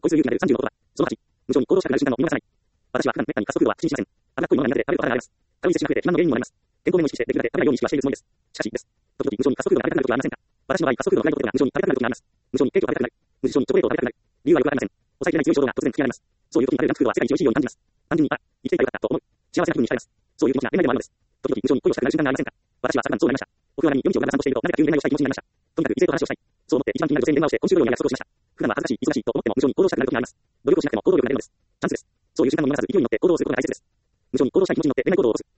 恋する勇気なる35言葉。その8、無償に行動したくなる瞬間を見逃さない。私は普段めったに加速度は口にしません。脂っこいものが苦手で食べることがあります。カロリー摂取が増えて肥満の原因にもなります。健康面を意識してできるだけ食べないように意識はしているつもりです。しかし、です。時々無償に加速度が上がりたくなる時はありませんか？私の場合、加速度が上がることが無償に食べたくなる時があります。無償にケーキを食べたくなる。無償にチョコレートを食べたくなる。理由はよくわかりません。抑えきれない強い衝動が突然吹き荒れます。そういう時に食べるジャンクフードは世界一美味しいように感じます。単純に、生きていたらよかったと思う。幸せな気分に浸れます。そういう気持ちが恋愛でもあるのです。時々無償に恋をしたくなる瞬間がありませんか？私は昨晩そうなりました。お風呂場に夜道をガンガン散歩していると、なぜか急に恋愛をしたい気持ちになりました。とにかく異性と話をしたい。そう思って一番気になる女性に電話をして今週土曜に約束をしました。普段は恥ずかしい、忙しいと思っても無償に行動したくなる時があります。努力をしなくても行動力が出るのです。チャンスです。そういう時間も逃さず勢いに乗って行動をすることが大切です。無償に行動したい気持ちに乗って恋愛行動を起こす。